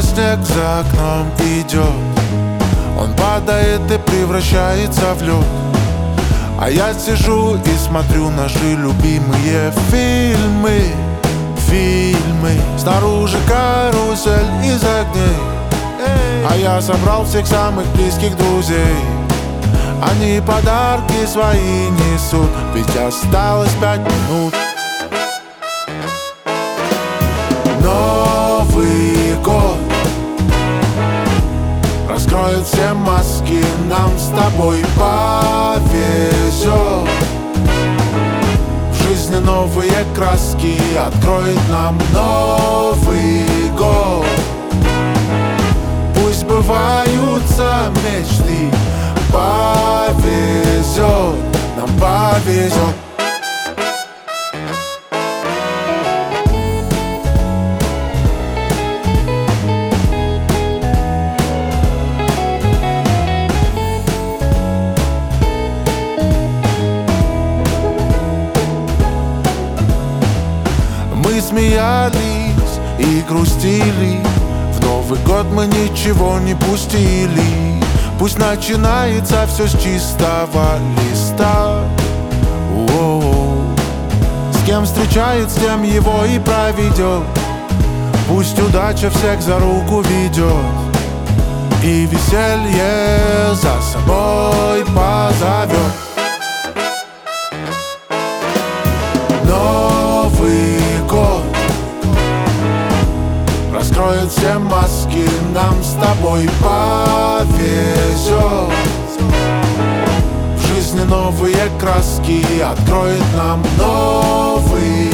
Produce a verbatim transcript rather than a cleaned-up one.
снова снег за окном идет. Он падает и превращается в лед, а я сижу и смотрю наши любимые фильмы. Фильмы. Снаружи карусель из огней, а я собрал всех самых близких друзей. Они подарки свои несут, ведь осталось пять минут. Новый год раскроет все маски, нам с тобой повезет. В жизни новые краски откроет нам Новый год. Пусть сбываются мечты, повезет, нам повезет. Мы смеялись и грустили, в Новый год мы ничего не пустили. Пусть начинается все с чистого листа. О-о-о. С кем встречает, с тем его и проведет. Пусть удача всех за руку ведет, и веселье за собой позовет. Новый год раскроет все маски, нам с тобой повезет. В жизни новые краски откроет нам Новый